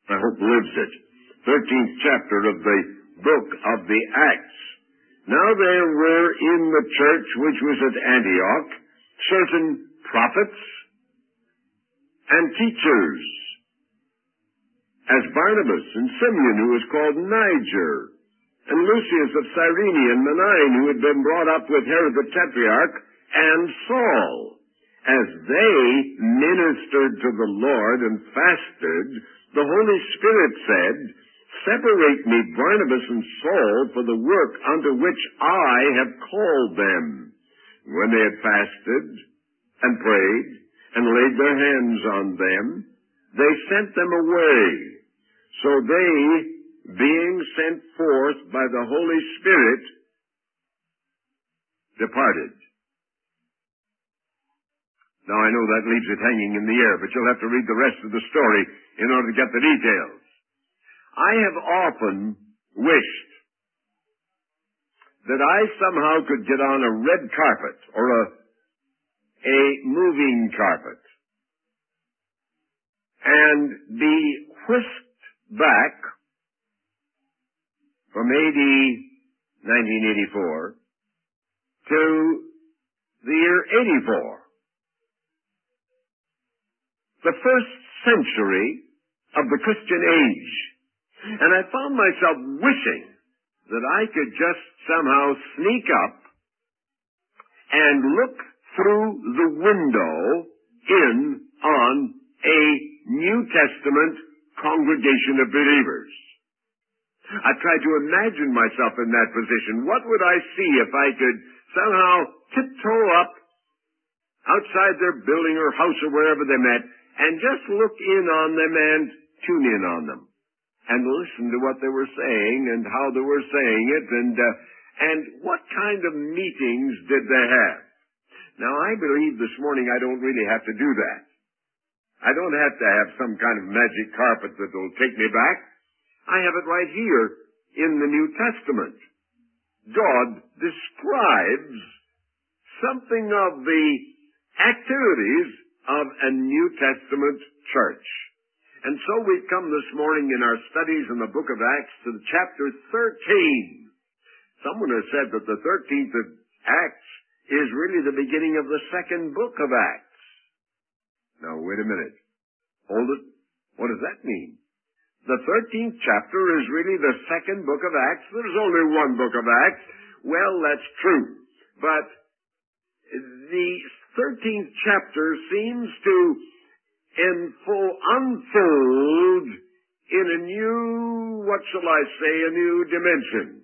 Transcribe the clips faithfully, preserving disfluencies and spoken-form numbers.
I hope lives it. thirteenth chapter of the book of the Acts. Now there were in the church which was at Antioch certain prophets and teachers, as Barnabas and Simeon, who was called Niger, and Lucius of Cyrene, and Manaen, who had been brought up with Herod the Tetrarch, and Saul. As they ministered to the Lord and fasted, the Holy Spirit said, Separate me Barnabas and Saul for the work unto which I have called them. When they had fasted and prayed and laid their hands on them, they sent them away. So they, being sent forth by the Holy Spirit, departed. Now, I know that leaves it hanging in the air, but you'll have to read the rest of the story in order to get the details. I have often wished that I somehow could get on a red carpet or a, a moving carpet and be whisked back from A D nineteen eighty-four to the year eighty-four. The first century of the Christian age. And I found myself wishing that I could just somehow sneak up and look through the window in on a New Testament congregation of believers. I tried to imagine myself in that position. What would I see if I could somehow tiptoe up outside their building or house or wherever they met and just look in on them and tune in on them and listen to what they were saying and how they were saying it and uh, and what kind of meetings did they have. Now, I believe this morning I don't really have to do that. I don't have to have some kind of magic carpet that will take me back. I have it right here in the New Testament. God describes something of the activities of a New Testament church. And so we've come this morning in our studies in the book of Acts to chapter thirteen. Someone has said that the thirteenth of Acts is really the beginning of the second book of Acts. Now, wait a minute. Hold it. What does that mean? The thirteenth chapter is really the second book of Acts. There's only one book of Acts. Well, that's true. But the thirteenth chapter seems to Info, unfold in a new, what shall I say, a new dimension.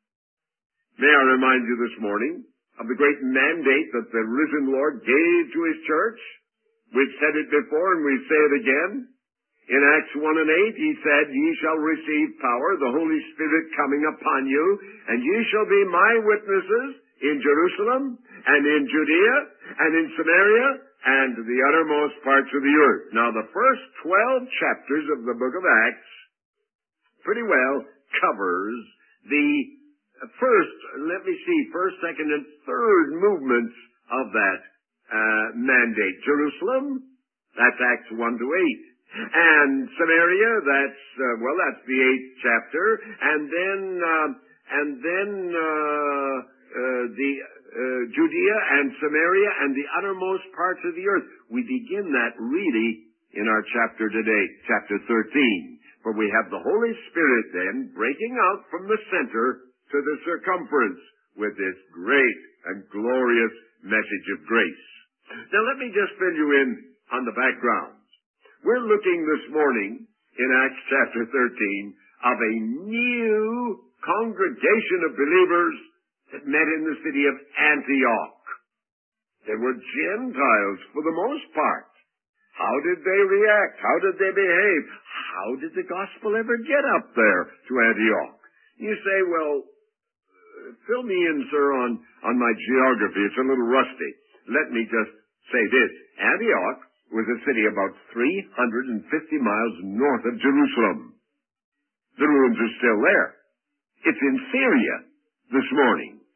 May I remind you this morning of the great mandate that the risen Lord gave to His church? We've said it before and we say it again. In Acts one and eight, He said, Ye shall receive power, the Holy Spirit coming upon you, and ye shall be my witnesses in Jerusalem and in Judea and in Samaria and to the uttermost parts of the earth. Now, the first twelve chapters of the book of Acts pretty well covers the first, let me see, first, second, and third movements of that uh, mandate. Jerusalem, that's Acts one to eight. And Samaria, that's, uh, well, that's the eighth chapter. And then, uh, and then uh, uh, the Uh, Judea and Samaria and the uttermost parts of the earth. We begin that really in our chapter today, chapter thirteen. For we have the Holy Spirit then breaking out from the center to the circumference with this great and glorious message of grace. Now let me just fill you in on the background. We're looking this morning in Acts chapter thirteen of a new congregation of believers that met in the city of Antioch. They were Gentiles for the most part. How did they react? How did they behave? How did the gospel ever get up there to Antioch? You say, well, fill me in, sir, on, on my geography. It's a little rusty. Let me just say this. Antioch was a city about three hundred fifty miles north of Jerusalem. The ruins are still there. It's in Syria this morning.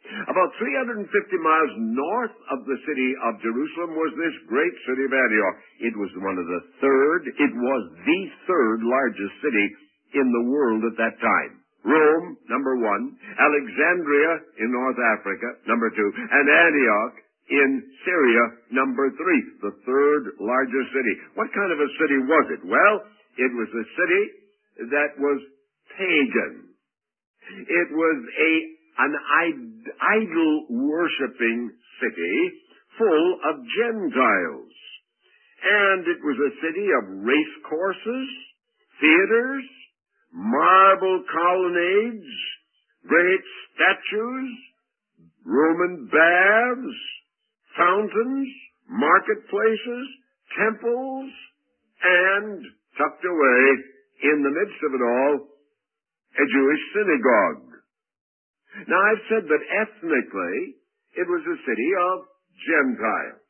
About three hundred fifty miles north of the city of Jerusalem was this great city of Antioch. It was one of the third, it was the third largest city in the world at that time. Rome, number one. Alexandria in North Africa, number two. And Antioch in Syria, number three. The third largest city. What kind of a city was it? Well, it was a city that was pagan. It was a an idol-worshipping city full of Gentiles. And it was a city of race courses, theaters, marble colonnades, great statues, Roman baths, fountains, marketplaces, temples, and, tucked away in the midst of it all, a Jewish synagogue. Now, I've said that ethnically, it was a city of Gentiles.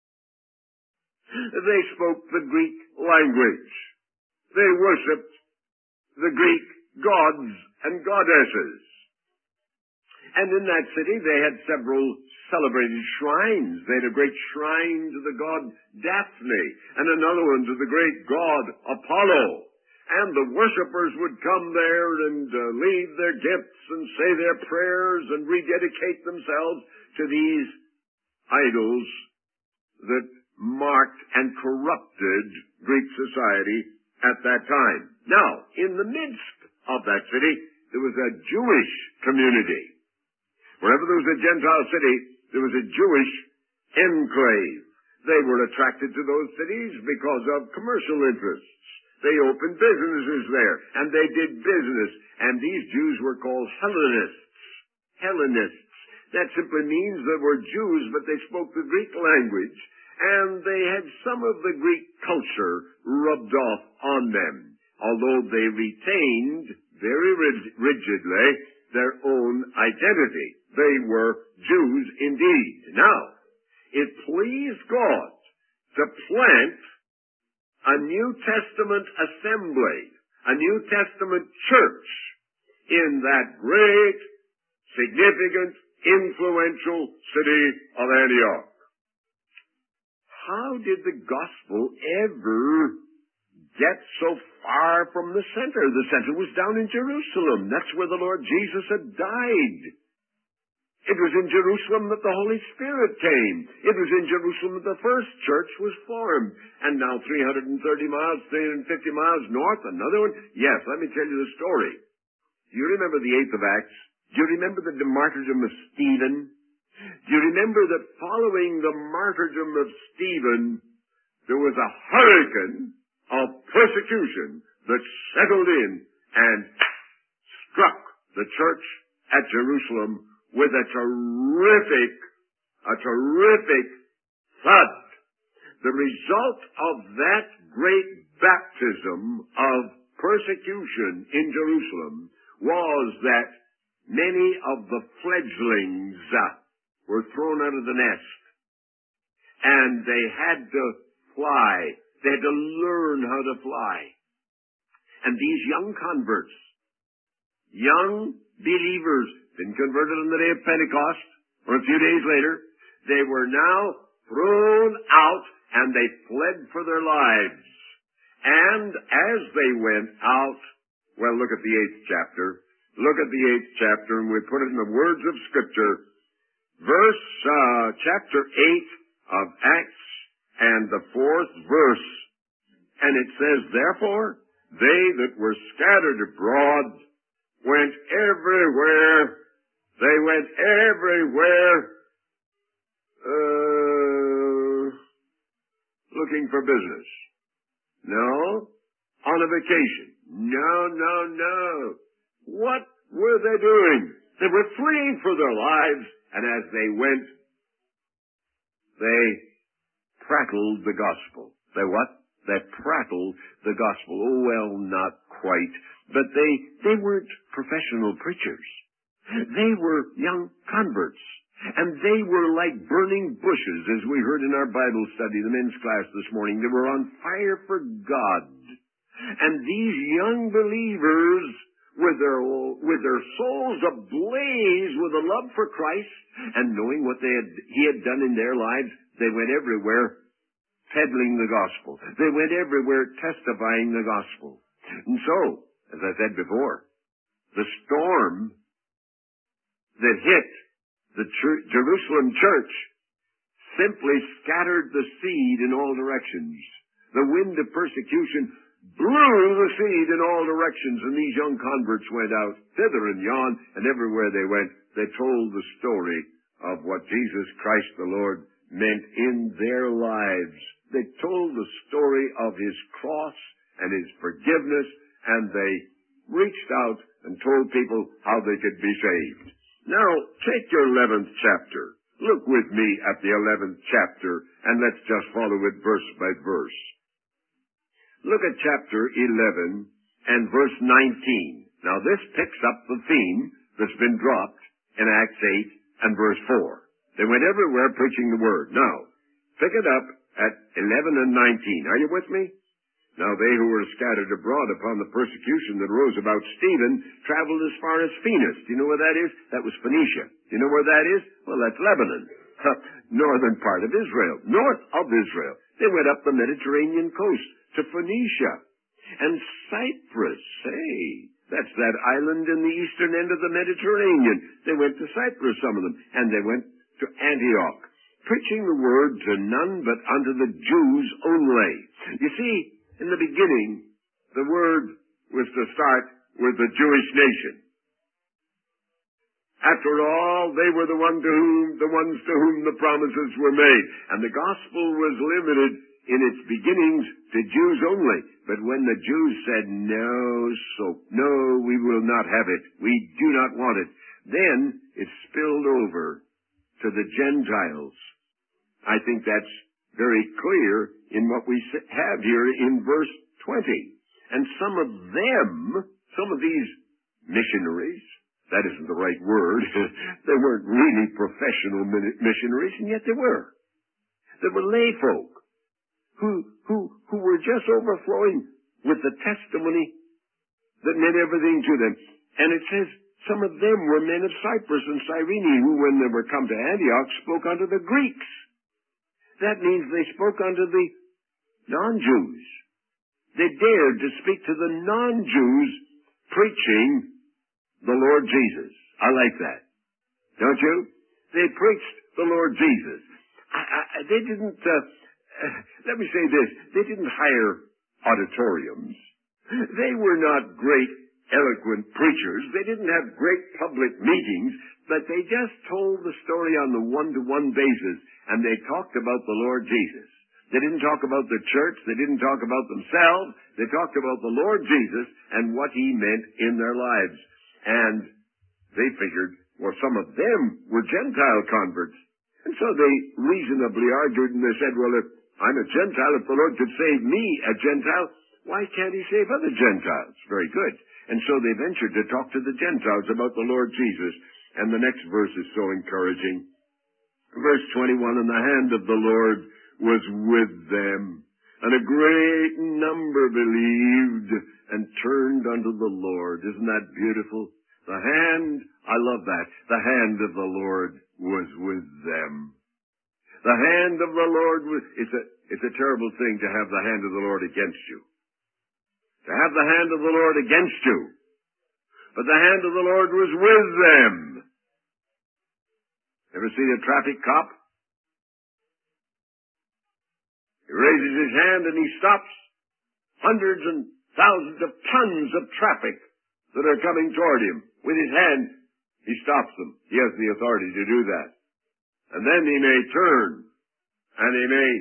They spoke the Greek language. They worshipped the Greek gods and goddesses. And in that city, they had several celebrated shrines. They had a great shrine to the god Daphne, and another one to the great god Apollo. And the worshippers would come there and uh, leave their gifts and say their prayers and rededicate themselves to these idols that marked and corrupted Greek society at that time. Now, in the midst of that city, there was a Jewish community. Wherever there was a Gentile city, there was a Jewish enclave. They were attracted to those cities because of commercial interests. They opened businesses there, and they did business. And these Jews were called Hellenists. Hellenists. That simply means they were Jews, but they spoke the Greek language, and they had some of the Greek culture rubbed off on them, although they retained very rigidly their own identity. They were Jews indeed. Now, it pleased God to plant a New Testament assembly, a New Testament church in that great, significant, influential city of Antioch. How did the gospel ever get so far from the center? The center was down in Jerusalem. That's where the Lord Jesus had died. It was in Jerusalem that the Holy Spirit came. It was in Jerusalem that the first church was formed. And now three hundred thirty miles, three hundred fifty miles north, another one. Yes, let me tell you the story. Do you remember the eighth of Acts? Do you remember the martyrdom of Stephen? Do you remember that following the martyrdom of Stephen, there was a hurricane of persecution that settled in and struck the church at Jerusalem with a terrific, a terrific thud. The result of that great baptism of persecution in Jerusalem was that many of the fledglings uh, were thrown out of the nest. And they had to fly. They had to learn how to fly. And these young converts, young believers, been converted on the day of Pentecost, or a few days later, they were now thrown out, and they fled for their lives. And as they went out, well, look at the eighth chapter. Look at the eighth chapter, and we put it in the words of Scripture. Verse, uh, chapter eight of Acts, and the fourth verse. And it says, therefore, they that were scattered abroad went everywhere. They went everywhere uh, looking for business. No. On a vacation. No, no, no. What were they doing? They were fleeing for their lives, and as they went, they prattled the gospel. They what? They prattled the gospel. Oh, well, not quite. But they, they weren't professional preachers. They were young converts. And they were like burning bushes, as we heard in our Bible study, the men's class this morning. They were on fire for God. And these young believers with their, with their souls ablaze with a love for Christ, and knowing what they had, He had done in their lives, they went everywhere peddling the gospel. They went everywhere testifying the gospel. And so, as I said before, the storm that hit the church, Jerusalem church simply scattered the seed in all directions. The wind of persecution blew the seed in all directions, and these young converts went out thither and yon, and everywhere they went, they told the story of what Jesus Christ the Lord meant in their lives. They told the story of His cross and His forgiveness, and they reached out and told people how they could be saved. Now, take your eleventh chapter. Look with me at the eleventh chapter, and let's just follow it verse by verse. Look at chapter eleven and verse nineteen. Now, this picks up the theme that's been dropped in Acts eight and verse four. They went everywhere preaching the word. Now, pick it up at eleven and nineteen. Are you with me? Now they who were scattered abroad upon the persecution that arose about Stephen traveled as far as Phoenix. Do you know where that is? That was Phoenicia. Do you know where that is? Well, that's Lebanon. Northern part of Israel. North of Israel. They went up the Mediterranean coast to Phoenicia. And Cyprus, hey, that's that island in the eastern end of the Mediterranean. They went to Cyprus, some of them. And they went to Antioch, preaching the word to none but unto the Jews only. You see, in the beginning, the word was to start with the Jewish nation. After all, they were the one to whom, the ones to whom the promises were made. And the gospel was limited in its beginnings to Jews only. But when the Jews said, no, so, no, we will not have it. We do not want it. Then it spilled over to the Gentiles. I think that's very clear in what we have here in verse twenty. And some of them, some of these missionaries, that isn't the right word, they weren't really professional missionaries, and yet they were. They were lay folk who, who, who were just overflowing with the testimony that meant everything to them. And it says some of them were men of Cyprus and Cyrene, who, when they were come to Antioch, spoke unto the Greeks. That means they spoke unto the non-Jews. They dared to speak to the non-Jews preaching the Lord Jesus. I like that. Don't you? They preached the Lord Jesus. I, I, they didn't, uh, uh, let me say this, they didn't hire auditoriums. They were not great, eloquent preachers. They didn't have great public meetings, but they just told the story on the one-to-one basis, and they talked about the Lord Jesus. They didn't talk about the church. They didn't talk about themselves. They talked about the Lord Jesus and what He meant in their lives. And they figured, well, some of them were Gentile converts. And so they reasonably argued, and they said, well, if I'm a Gentile, if the Lord could save me, a Gentile, why can't He save other Gentiles? Very good. And so they ventured to talk to the Gentiles about the Lord Jesus. And the next verse is so encouraging. Verse twenty-one, and the hand of the Lord was with them, and a great number believed and turned unto the Lord. Isn't that beautiful? The hand, I love that, the hand of the Lord was with them. The hand of the Lord was, it's a, it's a terrible thing to have the hand of the Lord against you. To have the hand of the Lord against you. But the hand of the Lord was with them. Ever seen a traffic cop? He raises his hand and he stops hundreds and thousands of tons of traffic that are coming toward him. With his hand, he stops them. He has the authority to do that. And then he may turn, and he may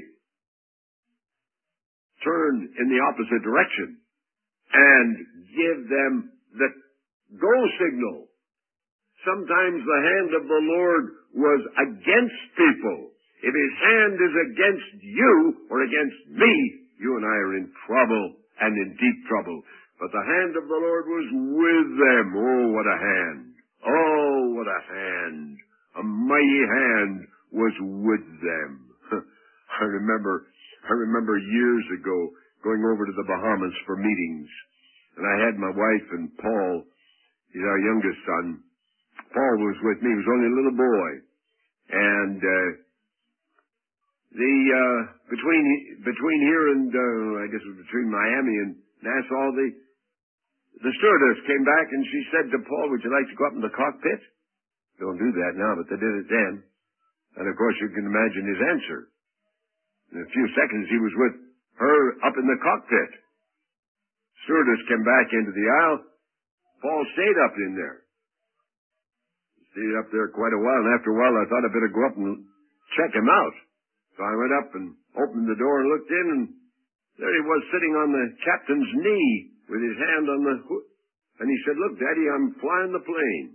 turn in the opposite direction and give them the go signal. Sometimes the hand of the Lord was against people. If His hand is against you or against me, you and I are in trouble and in deep trouble. But the hand of the Lord was with them. Oh, what a hand. Oh, what a hand. A mighty hand was with them. I remember, I remember years ago going over to the Bahamas for meetings. And I had my wife and Paul He's our youngest son. Paul was with me. He was only a little boy. And uh, the uh, between between here and, uh, I guess it was between Miami and Nassau, the, the stewardess came back and she said to Paul, would you like to go up in the cockpit? Don't do that now, but they did it then. And, of course, you can imagine his answer. In a few seconds, he was with her up in the cockpit. Stewardess came back into the aisle. Paul stayed up in there. He stayed up there quite a while, and after a while, I thought I'd better go up and check him out. So I went up and opened the door and looked in, and there he was sitting on the captain's knee with his hand on the hood. And he said, look, Daddy, I'm flying the plane.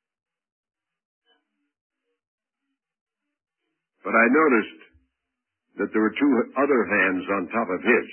But I noticed that there were two other hands on top of his.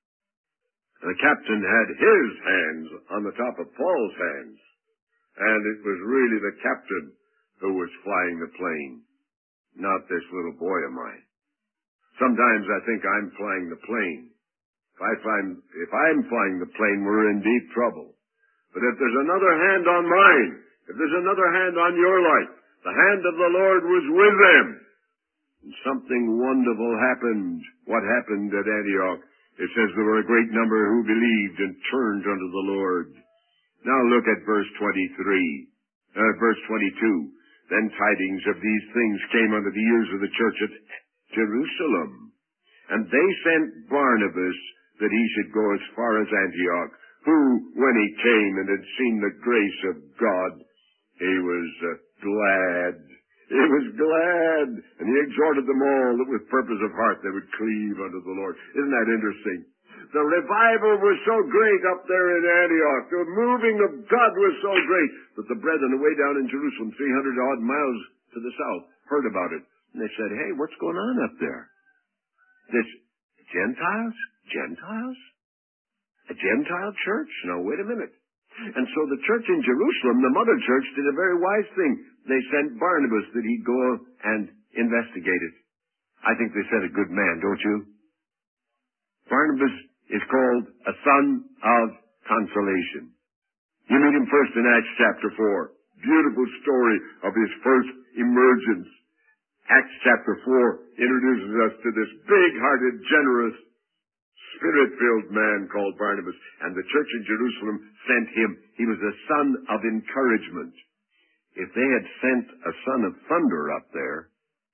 The captain had his hands on the top of Paul's hands. And it was really the captain who was flying the plane, not this little boy of mine. Sometimes I think I'm flying the plane. If, I find, if I'm flying the plane, we're in deep trouble. But if there's another hand on mine, if there's another hand on your life, the hand of the Lord was with them. And something wonderful happened. What happened at Antioch? It says there were a great number who believed and turned unto the Lord. Now look at verse twenty-three, uh, verse twenty-two. Then tidings of these things came unto the ears of the church at Jerusalem. And they sent Barnabas that he should go as far as Antioch, who, when he came and had seen the grace of God, he was uh, glad. He was glad, and he exhorted them all that with purpose of heart they would cleave unto the Lord. Isn't that interesting? The revival was so great up there in Antioch. The moving of God was so great that the brethren away down in Jerusalem, three hundred odd miles to the south, heard about it. And they said, hey, what's going on up there? This Gentiles? Gentiles? A Gentile church? No, wait a minute. And so the church in Jerusalem, the mother church, did a very wise thing. They sent Barnabas that he'd go and investigate it. I think they sent a good man, don't you? Barnabas is called a son of consolation. You meet him first in Acts chapter four. Beautiful story of his first emergence. Acts chapter four introduces us to this big-hearted, generous, Spirit-filled man called Barnabas, and the church in Jerusalem sent him. He was a son of encouragement. If they had sent a son of thunder up there,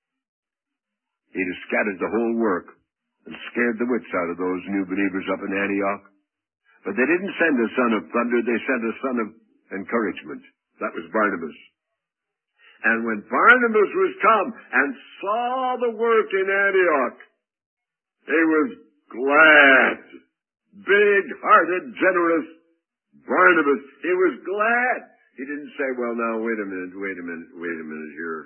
he'd have scattered the whole work and scared the wits out of those new believers up in Antioch. But they didn't send a son of thunder, they sent a son of encouragement. That was Barnabas. And when Barnabas was come and saw the work in Antioch, he was glad. Big-hearted, generous Barnabas. He was glad. He didn't say, well, now, wait a minute, wait a minute, wait a minute here.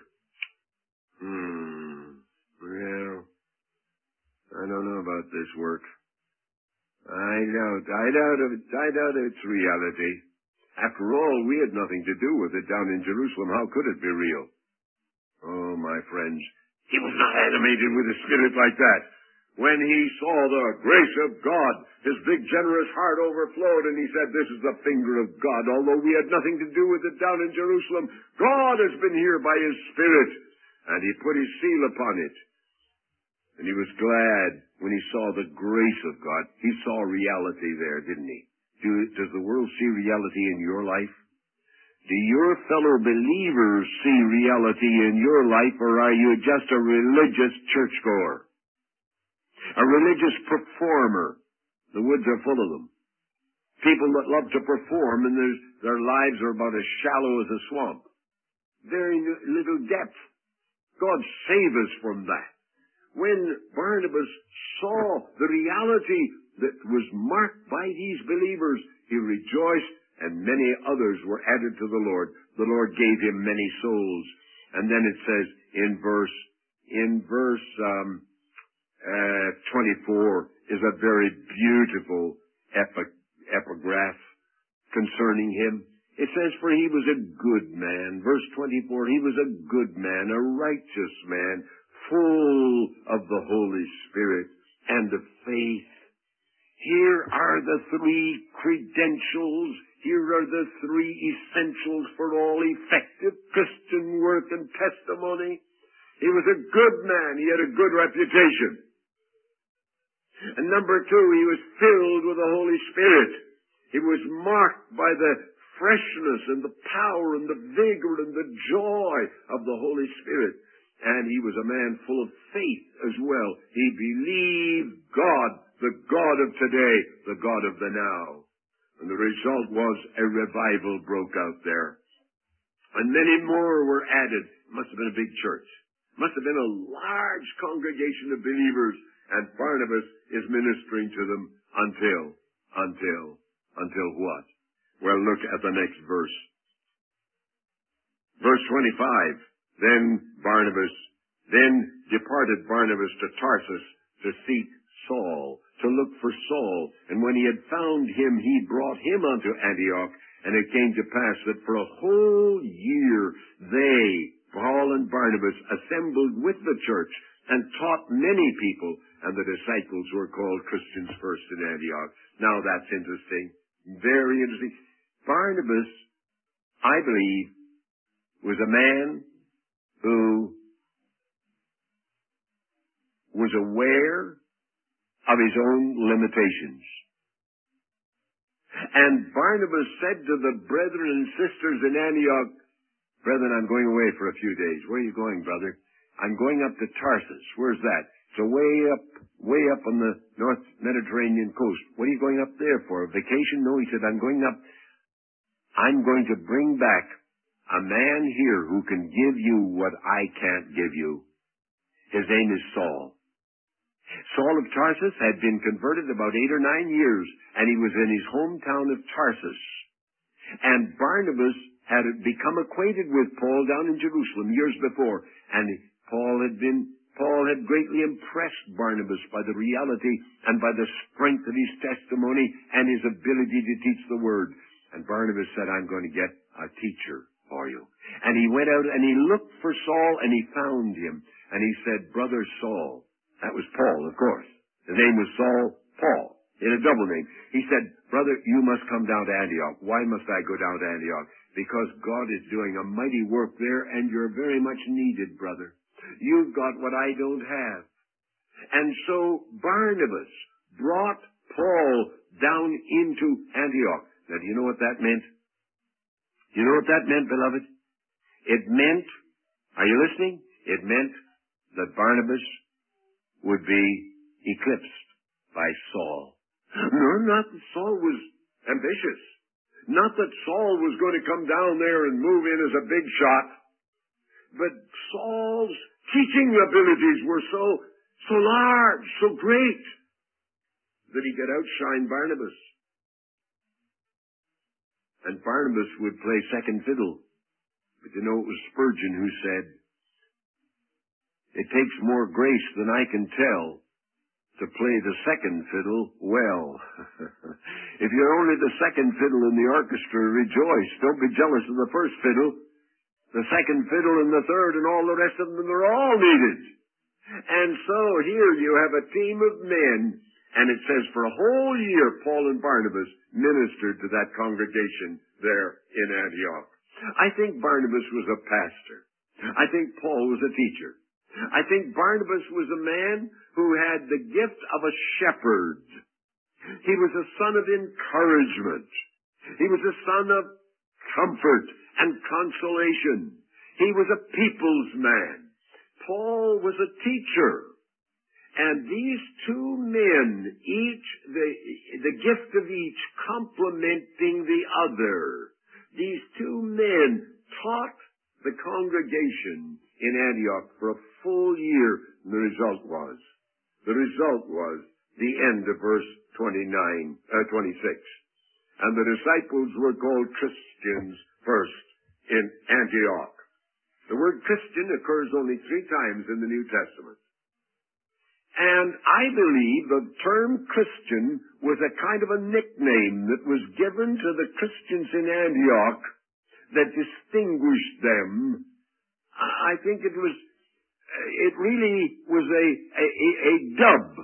Hmm. Well, I don't know about this work. I doubt, I doubt, it, I doubt it's reality. After all, we had nothing to do with it down in Jerusalem. How could it be real? Oh, my friends, he was not animated with a spirit like that. When he saw the grace of God, his big generous heart overflowed, and he said, this is the finger of God. Although we had nothing to do with it down in Jerusalem, God has been here by his Spirit, and he put his seal upon it. And he was glad when he saw the grace of God. He saw reality there, didn't he? Do, does the world see reality in your life? Do your fellow believers see reality in your life, or are you just a religious churchgoer? A religious performer. The woods are full of them. People that love to perform, and their lives are about as shallow as a swamp. Very little depth. God save us from that. When Barnabas saw the reality that was marked by these believers, he rejoiced, and many others were added to the Lord. The Lord gave him many souls. And then it says in verse, in verse, um, Uh, twenty-four is a very beautiful epi- epigraph concerning him. It says, for he was a good man. Verse twenty-four, he was a good man, a righteous man, full of the Holy Spirit and of faith. Here are the three credentials. Here are the three essentials for all effective Christian work and testimony. He was a good man. He had a good reputation. And number two, he was filled with the Holy Spirit. He was marked by the freshness and the power and the vigor and the joy of the Holy Spirit. And he was a man full of faith as well. He believed God, the God of today, the God of the now. And the result was a revival broke out there. And many more were added. It must have been a big church. It must have been a large congregation of believers. And Barnabas is ministering to them until, until, until what? Well, look at the next verse. Verse twenty-five. Then Barnabas, then departed Barnabas to Tarsus to seek Saul, to look for Saul. And when he had found him, he brought him unto Antioch. And it came to pass that for a whole year they, Paul and Barnabas, assembled with the church and taught many people. And the disciples were called Christians first in Antioch. Now that's interesting. Very interesting. Barnabas, I believe, was a man who was aware of his own limitations. And Barnabas said to the brethren and sisters in Antioch, "Brethren, I'm going away for a few days." "Where are you going, brother?" "I'm going up to Tarsus." "Where's that?" "It's way up, way up on the North Mediterranean coast." "What are you going up there for? A vacation?" "No," he said, "I'm going up. I'm going to bring back a man here who can give you what I can't give you. His name is Saul." Saul of Tarsus had been converted about eight or nine years, and he was in his hometown of Tarsus. And Barnabas had become acquainted with Paul down in Jerusalem years before, and Paul had been Paul had greatly impressed Barnabas by the reality and by the strength of his testimony and his ability to teach the word. And Barnabas said, "I'm going to get a teacher for you." And he went out and he looked for Saul and he found him. And he said, "Brother Saul," that was Paul, of course. His name was Saul, Paul. He had a double name. He said, "Brother, you must come down to Antioch." "Why must I go down to Antioch?" "Because God is doing a mighty work there and you're very much needed, brother. You've got what I don't have." And so Barnabas brought Paul down into Antioch. Now, do you know what that meant? Do you know what that meant, beloved? It meant, are you listening? It meant that Barnabas would be eclipsed by Saul. No, not that Saul was ambitious. Not that Saul was going to come down there and move in as a big shot. But Saul's teaching abilities were so, so large, so great, that he could outshine Barnabas. And Barnabas would play second fiddle. But you know, it was Spurgeon who said, "It takes more grace than I can tell to play the second fiddle well." If you're only the second fiddle in the orchestra, rejoice. Don't be jealous of the first fiddle. The second fiddle and the third and all the rest of them, they're all needed. And so here you have a team of men, and it says for a whole year Paul and Barnabas ministered to that congregation there in Antioch. I think Barnabas was a pastor. I think Paul was a teacher. I think Barnabas was a man who had the gift of a shepherd. He was a son of encouragement. He was a son of comfort and consolation. He was a people's man. Paul was a teacher. And these two men, each, the, the gift of each complementing the other, these two men taught the congregation in Antioch for a full year. And the result was, the result was the end of verse twenty-nine, uh, twenty-six. And the disciples were called Christians first in Antioch. The word Christian occurs only three times in the New Testament. And I believe the term Christian was a kind of a nickname that was given to the Christians in Antioch that distinguished them. I think it was, it really was a, a, a dub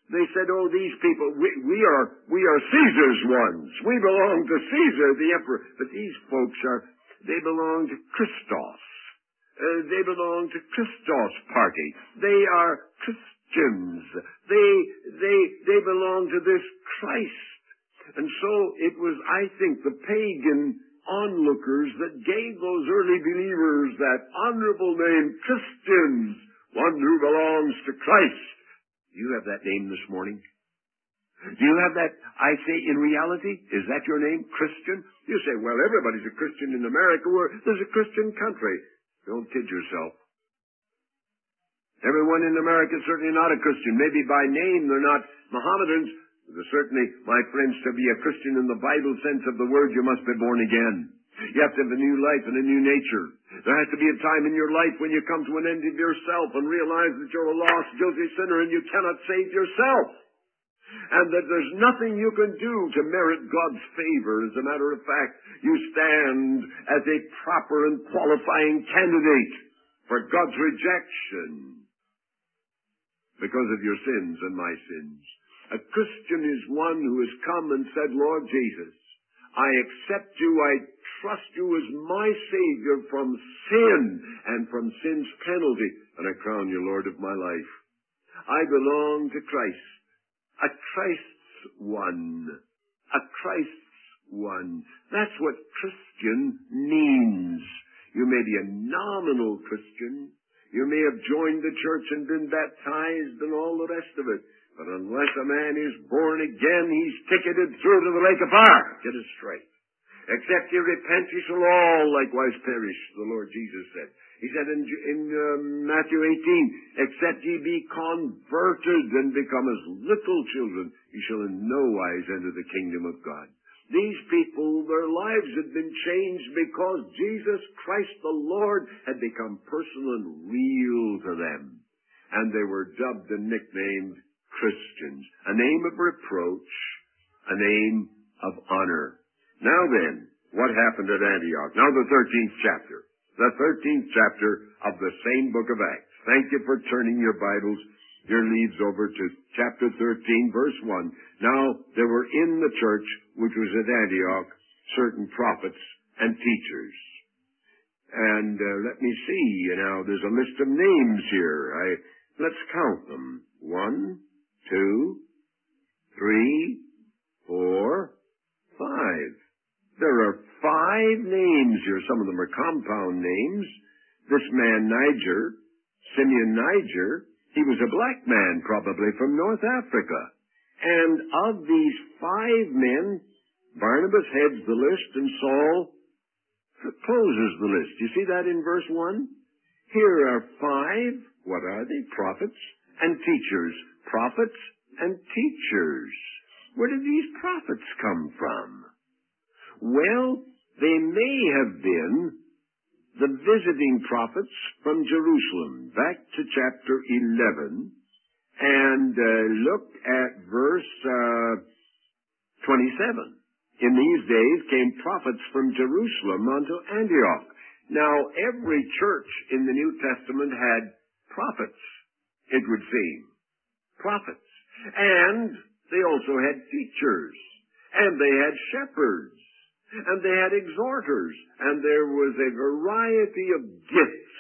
They said, oh, these people, we, we are we are Caesar's ones. We belong to Caesar, the emperor. But these folks are, they belong to Christos. Uh, they belong to Christos' party. They are Christians. They, they, they belong to this Christ. And so it was, I think, the pagan onlookers that gave those early believers that honorable name, Christians, one who belongs to Christ. Do you have that name this morning? Do you have that, I say, in reality? Is that your name, Christian? You say, well, everybody's a Christian in America. Where there's a Christian country. Don't kid yourself. Everyone in America is certainly not a Christian. Maybe by name they're not Mohammedans. But certainly, my friends, to be a Christian in the Bible sense of the word, you must be born again. You have to have a new life and a new nature. There has to be a time in your life when you come to an end of yourself and realize that you're a lost, guilty sinner and you cannot save yourself. And that there's nothing you can do to merit God's favor. As a matter of fact, you stand as a proper and qualifying candidate for God's rejection because of your sins and my sins. A Christian is one who has come and said, Lord Jesus, I accept you, I trust you as my Savior from sin and from sin's penalty, and I crown you Lord of my life. I belong to Christ. A Christ's one. A Christ's one. That's what Christian means. You may be a nominal Christian. You may have joined the church and been baptized and all the rest of it. But unless a man is born again, he's ticketed through to the lake of fire. Get it straight. Except ye repent, ye shall all likewise perish, the Lord Jesus said. He said in, in uh, Matthew eighteen, except ye be converted and become as little children, ye shall in no wise enter the kingdom of God. These people, their lives had been changed because Jesus Christ the Lord had become personal and real to them. And they were dubbed and nicknamed Christians. A name of reproach, a name of honor. Now then, what happened at Antioch? Now the thirteenth chapter. The thirteenth chapter of the same book of Acts. Thank you for turning your Bibles, your leaves over to chapter thirteen, verse one. Now, there were in the church, which was at Antioch, certain prophets and teachers. And uh, let me see, you know, there's a list of names here. I, let's count them. One, two, three, four, five. There are five names here. Some of them are compound names. This man, Niger, Simeon Niger, he was a black man, probably from North Africa. And of these five men, Barnabas heads the list and Saul closes the list. You see that in verse one? Here are five, what are they? Prophets and teachers. Prophets and teachers. Where did these prophets come from? Well, they may have been the visiting prophets from Jerusalem. Back to chapter eleven, and uh, look at verse uh, twenty-seven. In these days came prophets from Jerusalem unto Antioch. Now, every church in the New Testament had prophets, it would seem. Prophets. And they also had teachers. And they had shepherds. And they had exhorters, and there was a variety of gifts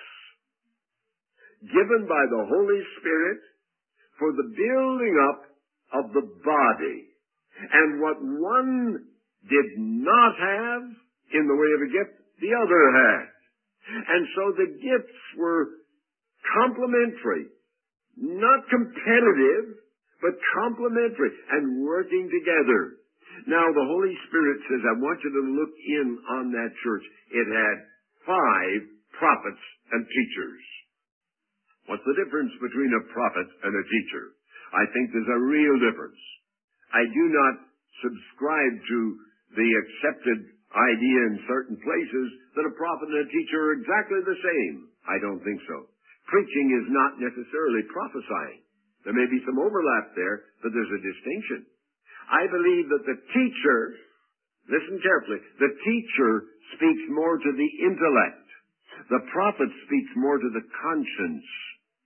given by the Holy Spirit for the building up of the body. And what one did not have in the way of a gift, the other had. And so the gifts were complementary, not competitive, but complementary and working together. Now, the Holy Spirit says, I want you to look in on that church. It had five prophets and teachers. What's the difference between a prophet and a teacher? I think there's a real difference. I do not subscribe to the accepted idea in certain places that a prophet and a teacher are exactly the same. I don't think so. Preaching is not necessarily prophesying. There may be some overlap there, but there's a distinction. I believe that the teacher, listen carefully, the teacher speaks more to the intellect. The prophet speaks more to the conscience.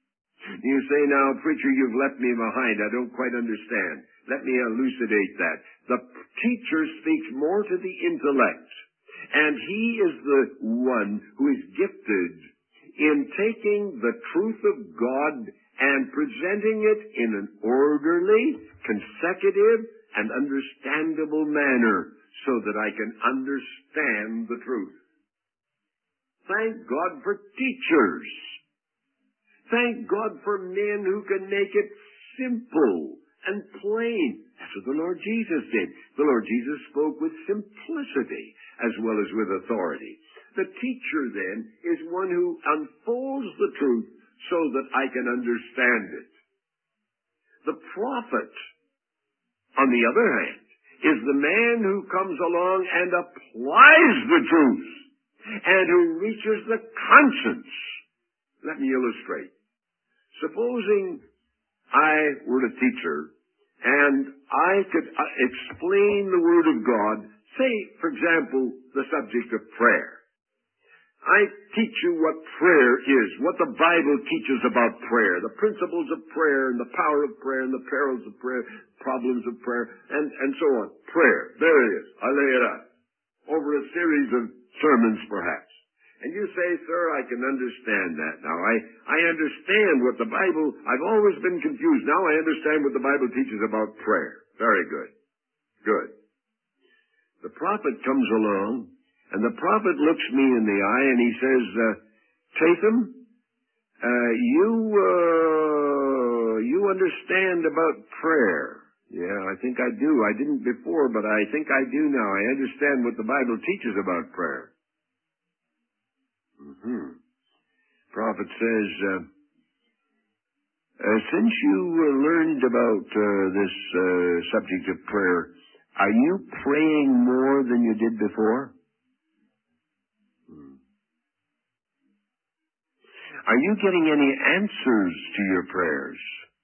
You say, now, preacher, you've left me behind. I don't quite understand. Let me elucidate that. The teacher speaks more to the intellect, and he is the one who is gifted in taking the truth of God and presenting it in an orderly, consecutive, and understandable manner so that I can understand the truth. Thank God for teachers. Thank God for men who can make it simple and plain. That's what the Lord Jesus did. The Lord Jesus spoke with simplicity as well as with authority. The teacher, then, is one who unfolds the truth so that I can understand it. The prophet, on the other hand, is the man who comes along and applies the truth and who reaches the conscience. Let me illustrate. Supposing I were a teacher and I could explain the Word of God, say, for example, the subject of prayer. I teach you what prayer is, what the Bible teaches about prayer, the principles of prayer and the power of prayer and the perils of prayer, problems of prayer, and, and so on. Prayer. There it is. I lay it out. Over a series of sermons, perhaps. And you say, sir, I can understand that now. I, I understand what the Bible, I've always been confused. Now I understand what the Bible teaches about prayer. Very good. Good. The prophet comes along, and the prophet looks me in the eye and he says, uh, Tatham, uh, you, uh, you understand about prayer. Yeah, I think I do. I didn't before, but I think I do now. I understand what the Bible teaches about prayer. Mm-hmm. Prophet says, uh, uh, since you uh, learned about uh, this uh, subject of prayer, are you praying more than you did before? Hmm. Are you getting any answers to your prayers?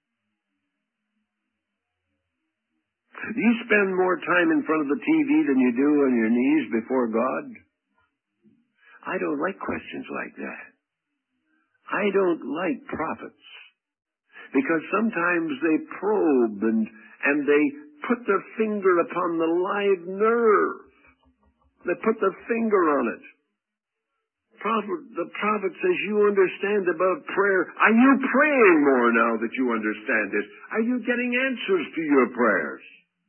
Do you spend more time in front of the T V than you do on your knees before God? I don't like questions like that. I don't like prophets. Because sometimes they probe and, and they put their finger upon the live nerve. They put their finger on it. Prophet, the prophet says, you understand about prayer. Are you praying more now that you understand this? Are you getting answers to your prayers?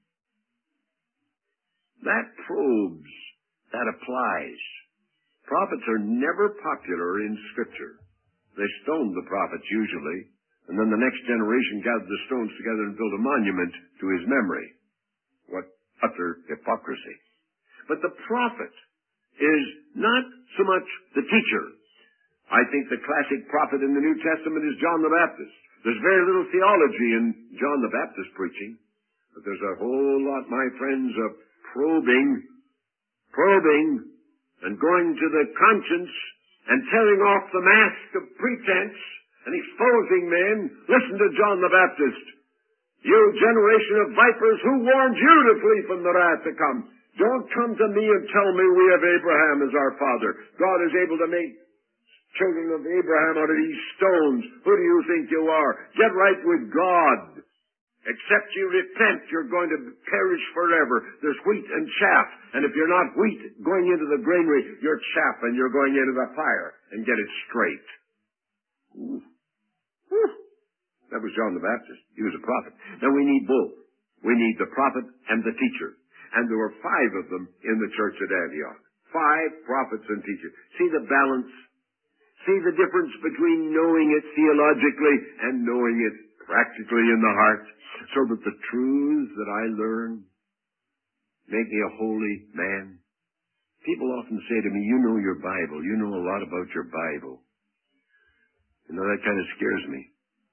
That probes. That applies. Prophets are never popular in Scripture. They stoned the prophets usually, and then the next generation gathered the stones together and built a monument to his memory. What utter hypocrisy. But the prophet is not so much the teacher. I think the classic prophet in the New Testament is John the Baptist. There's very little theology in John the Baptist preaching, but there's a whole lot, my friends, of probing, probing, and going to the conscience and tearing off the mask of pretense and exposing men. Listen to John the Baptist. You generation of vipers, who warned you to flee from the wrath to come? Don't come to me and tell me we have Abraham as our father. God is able to make children of Abraham out of these stones. Who do you think you are? Get right with God. Except you repent, you're going to perish forever. There's wheat and chaff. And if you're not wheat going into the granary, you're chaff and you're going into the fire. And get it straight. Ooh. Ooh. That was John the Baptist. He was a prophet. Now we need both. We need the prophet and the teacher. And there were five of them in the church at Antioch. Five prophets and teachers. See the balance? See the difference between knowing it theologically and knowing it practically in the heart, so that the truths that I learn make me a holy man. People often say to me, you know your Bible. You know a lot about your Bible. You know, that kind of scares me.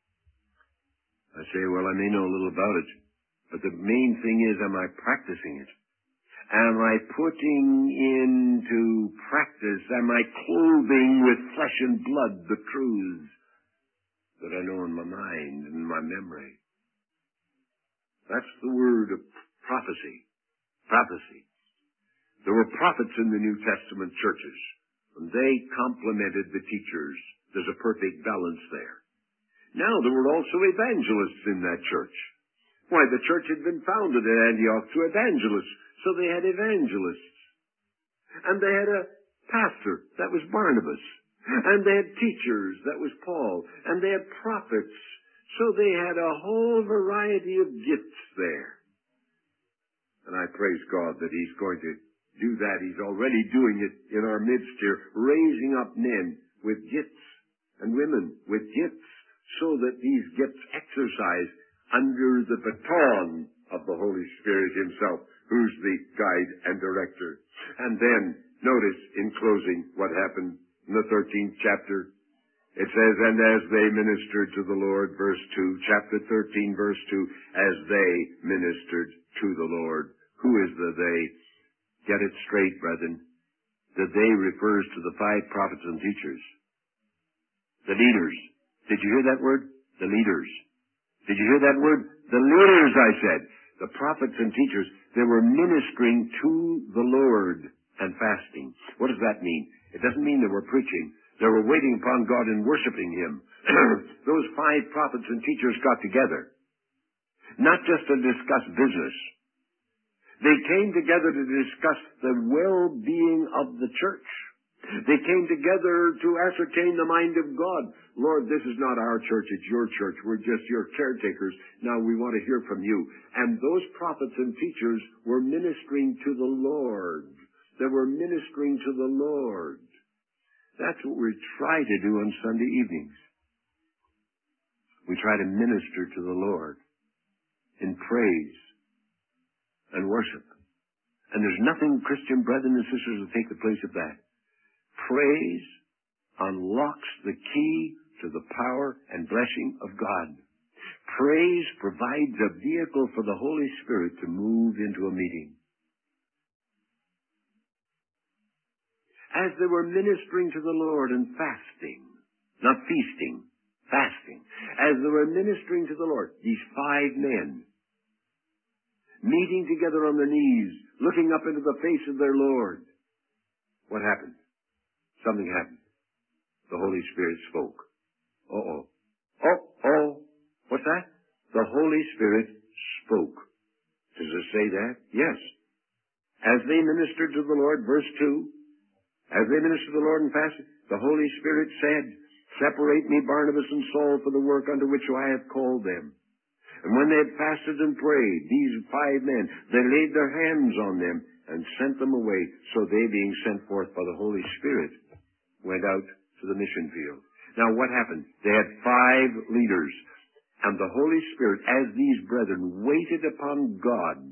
I say, well, I may know a little about it, but the main thing is, am I practicing it? Am I putting into practice, am I clothing with flesh and blood the truths that I know in my mind and in my memory? That's the word of prophecy. Prophecy. There were prophets in the New Testament churches, and they complemented the teachers. There's a perfect balance there. Now there were also evangelists in that church. Why, the church had been founded at Antioch through evangelists, so they had evangelists. And they had a pastor, that was Barnabas. And they had teachers, that was Paul. And they had prophets, so they had a whole variety of gifts there. And I praise God that He's going to do that. He's already doing it in our midst here, raising up men with gifts and women with gifts, so that these gifts exercise under the baton of the Holy Spirit Himself, who's the guide and director. And then, notice in closing what happened in the thirteenth chapter. It says, and as they ministered to the Lord, verse two, chapter thirteen, verse two, as they ministered to the Lord. Who is the they? Get it straight, brethren. The they refers to the five prophets and teachers. The leaders. Did you hear that word? The leaders. Did you hear that word? The leaders, I said. The prophets and teachers, they were ministering to the Lord and fasting. What does that mean? It doesn't mean they were preaching. They were waiting upon God and worshiping Him. Those five prophets and teachers got together, not just to discuss business. They came together to discuss the well-being of the church. They came together to ascertain the mind of God. Lord, this is not our church, it's your church. We're just your caretakers. Now we want to hear from you. And those prophets and teachers were ministering to the Lord. They were ministering to the Lord. That's what we try to do on Sunday evenings. We try to minister to the Lord in praise and worship. And there's nothing, Christian brethren and sisters, will take the place of that. Praise unlocks the key to the power and blessing of God. Praise provides a vehicle for the Holy Spirit to move into a meeting. As they were ministering to the Lord and fasting, not feasting, fasting, as they were ministering to the Lord, these five men, meeting together on their knees, looking up into the face of their Lord, what happened? Something happened. The Holy Spirit spoke. Uh-oh. Oh-oh. What's that? The Holy Spirit spoke. Does it say that? Yes. As they ministered to the Lord, verse two, as they ministered to the Lord and fasted, the Holy Spirit said, separate me, Barnabas and Saul, for the work unto which I have called them. And when they had fasted and prayed, these five men, they laid their hands on them and sent them away. So they, being sent forth by the Holy Spirit, went out to the mission field. Now what happened? They had five leaders. And the Holy Spirit, as these brethren, waited upon God.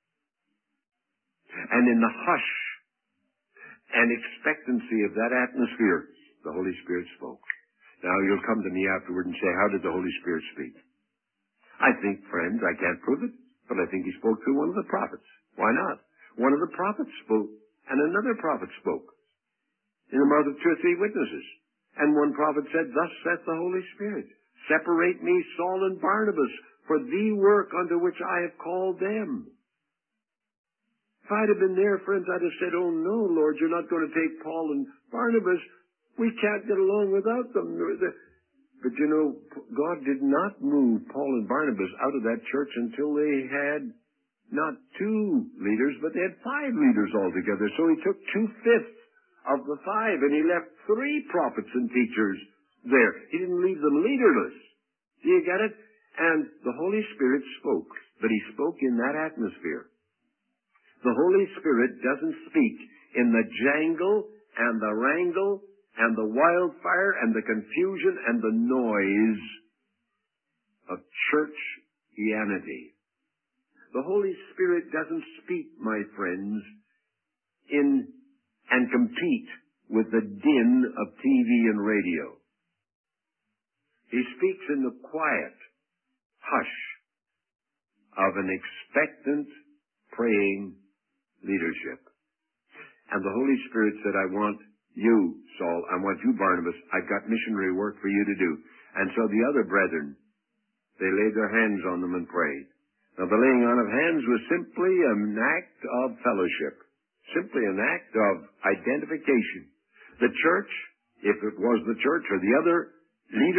And in the hush and expectancy of that atmosphere, the Holy Spirit spoke. Now you'll come to me afterward and say, how did the Holy Spirit speak? I think, friends, I can't prove it, but I think He spoke through one of the prophets. Why not? One of the prophets spoke, and another prophet spoke, in the mouth of two or three witnesses. And one prophet said, thus saith the Holy Spirit, separate me, Saul and Barnabas, for the work unto which I have called them. If I'd have been there, friends, I'd have said, oh no, Lord, you're not going to take Paul and Barnabas. We can't get along without them. But you know, God did not move Paul and Barnabas out of that church until they had not two leaders, but they had five leaders altogether. So He took two-fifths of the five, and He left three prophets and teachers there. He didn't leave them leaderless. Do you get it? And the Holy Spirit spoke, but He spoke in that atmosphere. The Holy Spirit doesn't speak in the jangle and the wrangle and the wildfire and the confusion and the noise of churchianity. The Holy Spirit doesn't speak, my friends, in and compete with the din of T V and radio. He speaks in the quiet hush of an expectant, praying leadership. And the Holy Spirit said, I want you, Saul, I want you, Barnabas, I've got missionary work for you to do. And so the other brethren, they laid their hands on them and prayed. Now the laying on of hands was simply an act of fellowship, simply an act of identification. The church, if it was the church or the other leaders,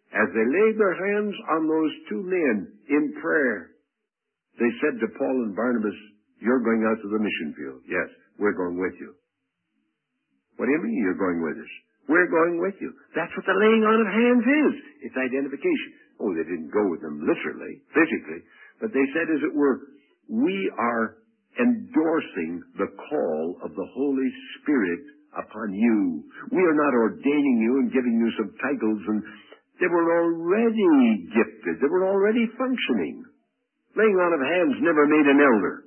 as they laid their hands on those two men in prayer, they said to Paul and Barnabas, "You're going out to the mission field." "Yes, we're going with you." "What do you mean you're going with us?" "We're going with you." That's what the laying on of hands is. It's identification. Oh, they didn't go with them literally, physically, but they said, as it were, we are endorsing the call of the Holy Spirit upon you. We are not ordaining you and giving you some titles, and they were already gifted. They were already functioning. Laying on of hands never made an elder.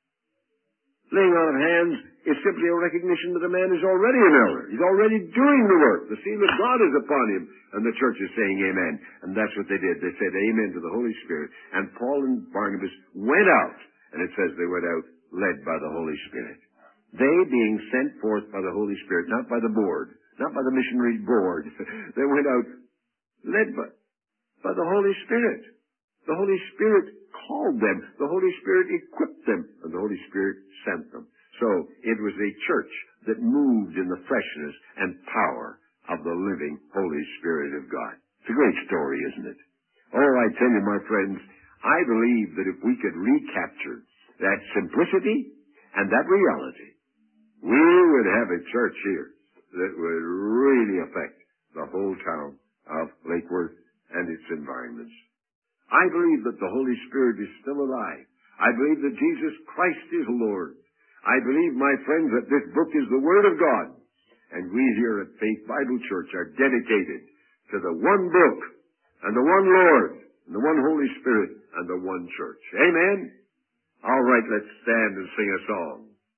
Laying on of hands is simply a recognition that a man is already an elder. He's already doing the work. The seal of God is upon him. And the church is saying amen. And that's what they did. They said amen to the Holy Spirit. And Paul and Barnabas went out. And it says they went out led by the Holy Spirit. They being sent forth by the Holy Spirit, not by the board, not by the missionary board. They went out led by, by the Holy Spirit. The Holy Spirit called them. The Holy Spirit equipped them. And the Holy Spirit sent them. So it was a church that moved in the freshness and power of the living Holy Spirit of God. It's a great story, isn't it? Oh, I tell you, my friends, I believe that if we could recapture that simplicity and that reality, we would have a church here that would really affect the whole town of Lake Worth and its environments. I believe that the Holy Spirit is still alive. I believe that Jesus Christ is Lord. I believe, my friends, that this book is the Word of God. And we here at Faith Bible Church are dedicated to the one book and the one Lord and the one Holy Spirit and the one church. Amen? All right, let's stand and sing a song.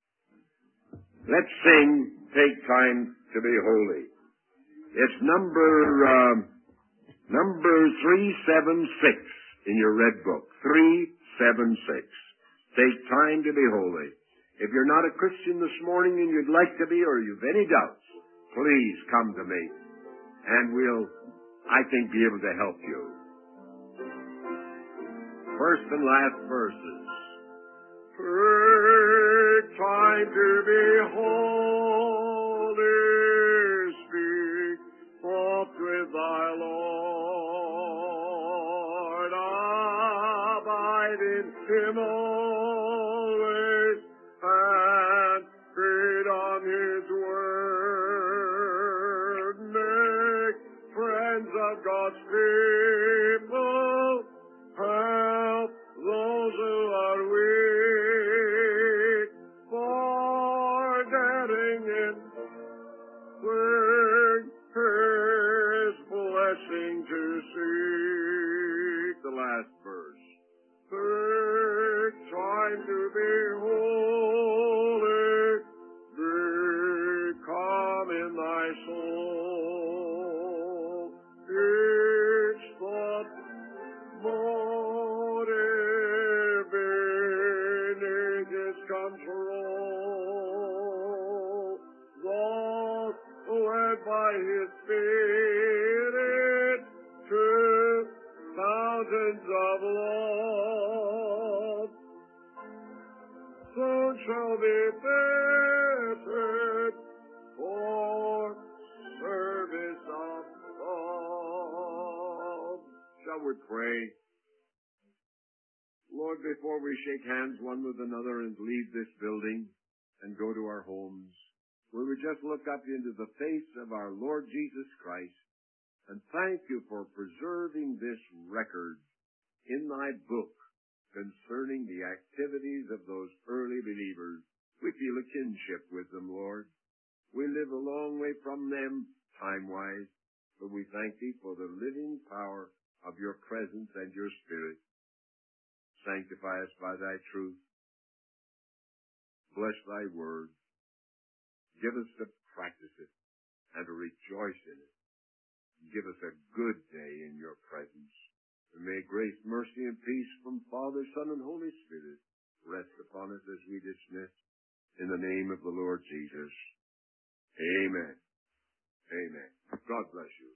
Let's sing, "Take Time to Be Holy." It's number, uh, number three seven six in your red book. three seven six. Take time to be holy. If you're not a Christian this morning and you'd like to be, or you've any doubts, please come to me, and we'll, I think, be able to help you. First and last verses. Take time to be holy, speak forth with thy Lord, abide in him always, and feed on his word. Make friends of God's people, help those who are weak, forgetting in bring his blessing to seek. The last verse. Take time to be holy, become in thy soul each thought motive beneath his control, thus led by his Spirit to fountains of love, soon shall be fitted for service of God. Shall we pray? Lord, before we shake hands one with another and leave this building and go to our homes, we would just look up into the face of our Lord Jesus Christ and thank you for preserving this record in thy book concerning the activities of those early believers. We feel a kinship with them, Lord. We live a long way from them time-wise, but we thank thee for the living power of your presence and your Spirit. Sanctify us by thy truth. Bless thy word. Give us to practice it and to rejoice in it. Give us a good day in your presence. And may grace, mercy, and peace from Father, Son, and Holy Spirit rest upon us as we dismiss. In the name of the Lord Jesus. Amen. Amen. God bless you.